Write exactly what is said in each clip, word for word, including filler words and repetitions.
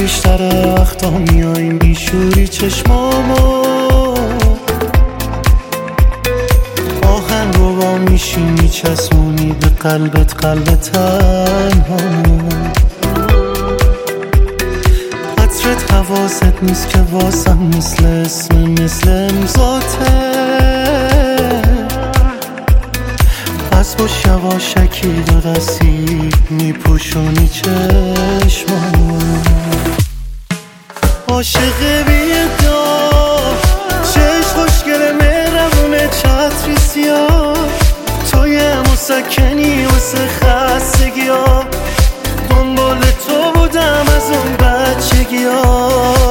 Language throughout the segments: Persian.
بیشتر وقتا میاییم بیشوری چشمامو آهن رو با میشی میچسبونی به قلبت قلب تنهامو عطرت حواست نیست که واسم مثل اسم مثل امضاته پس با یواشکی دو دستی میپوشونی چشمامو عاشق بی‌ادعا چشم خوشگل مهربونه چتری سیاه تو یه مسکنی واسه خستگی‌ها دنبال تو بودم از اون بچگی‌ها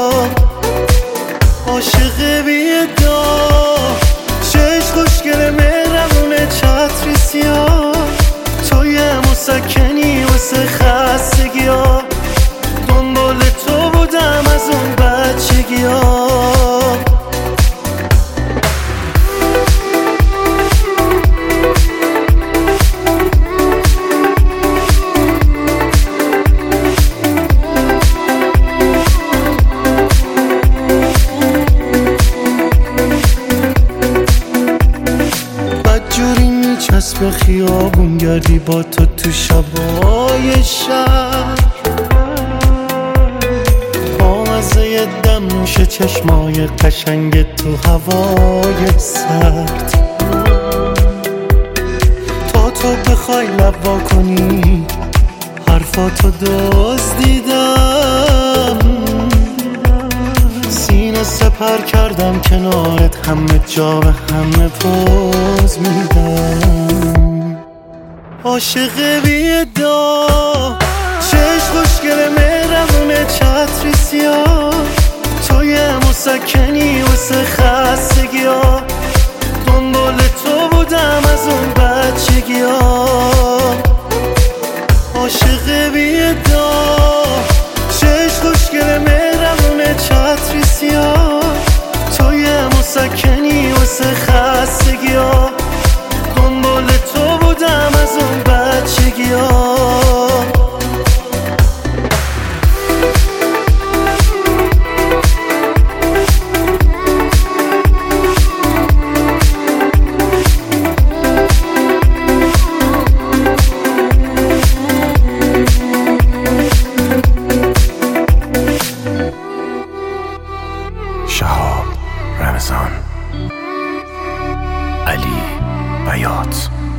عاشق بی‌ادعا چشم خوشگل مهربونه چتری سیاه تو یه مسکنی واسه خستگی‌ها دنبال تو بودم از اون بچگی‌ها بدجوری میچسب خیابون گردی با تو تو شبای شهر بامزه دم نوش چشمای قشنگ تو هوای سرد تا تو بخوای لب وا کنی حرفاتو دزدیدم سینه سپر کردم کنارت همه جا به همه پوز میدم عاشق بی‌ادعا چشم خوشگل مهربونه چتری سیاه تو یه مسکنی واسه خستگی‌ها دنبال تو بودم از اون بچگی‌ها عاشق بی‌ادعا چشم خوشگل مهربونه چتری سیاه تو یه مسکنی واسه خستگی‌ها دنبال تو بودم از اون بچگی‌ها شهاب رمضان علی بیات